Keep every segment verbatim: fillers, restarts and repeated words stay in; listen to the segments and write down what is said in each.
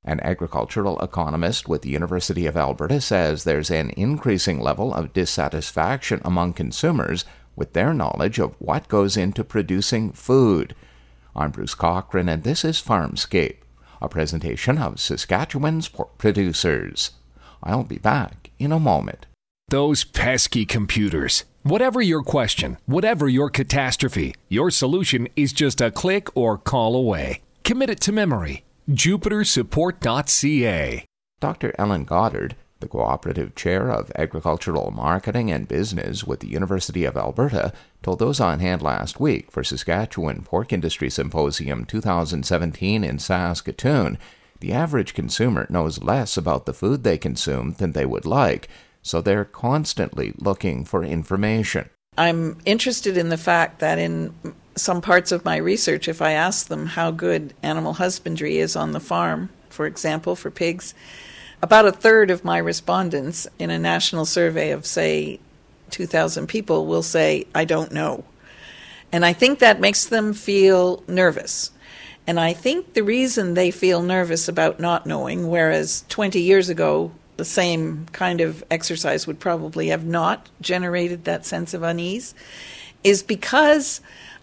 An agricultural economist with the University of Alberta says there's an increasing level of dissatisfaction among consumers with their knowledge of what goes into producing food. I'm Bruce Cochran, and this is Farmscape, a presentation of Saskatchewan's pork producers. I'll be back in a moment. Those pesky computers. Whatever your question, whatever your catastrophe, your solution is just a click or call away. Commit it to memory. Jupiter Support dot c a. Doctor Ellen Goddard, the Cooperative Chair of Agricultural Marketing and Business with the University of Alberta, told those on hand last week for Saskatchewan Pork Industry Symposium twenty seventeen in Saskatoon, the average consumer knows less about the food they consume than they would like, so they're constantly looking for information. I'm interested in the fact that in some parts of my research, if I ask them how good animal husbandry is on the farm, for example, for pigs, about a third of my respondents in a national survey of, say, two thousand people will say, I don't know. And I think that makes them feel nervous. And I think the reason they feel nervous about not knowing, whereas twenty years ago, the same kind of exercise would probably have not generated that sense of unease, is because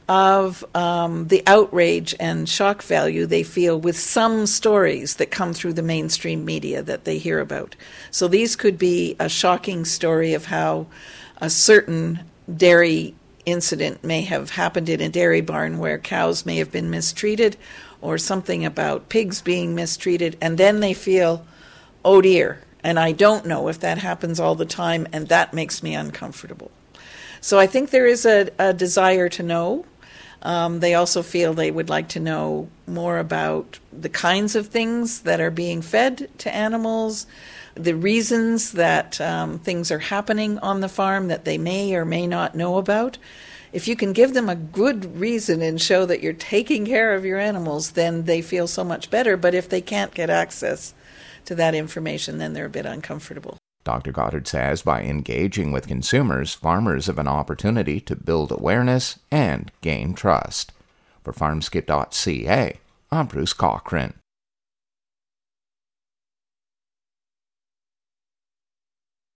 of um, the outrage and shock value they feel with some stories that come through the mainstream media that they hear about. So these could be a shocking story of how a certain dairy incident may have happened in a dairy barn where cows may have been mistreated, or something about pigs being mistreated, and then they feel, oh dear, and I don't know if that happens all the time, and that makes me uncomfortable. So I think there is a, a desire to know. Um, they also feel they would like to know more about the kinds of things that are being fed to animals, the reasons that um, things are happening on the farm that they may or may not know about. If you can give them a good reason and show that you're taking care of your animals, then they feel so much better. But if they can't get access to that information, then they're a bit uncomfortable. Doctor Goddard says by engaging with consumers, farmers have an opportunity to build awareness and gain trust. For Farmscape dot c a, I'm Bruce Cochran.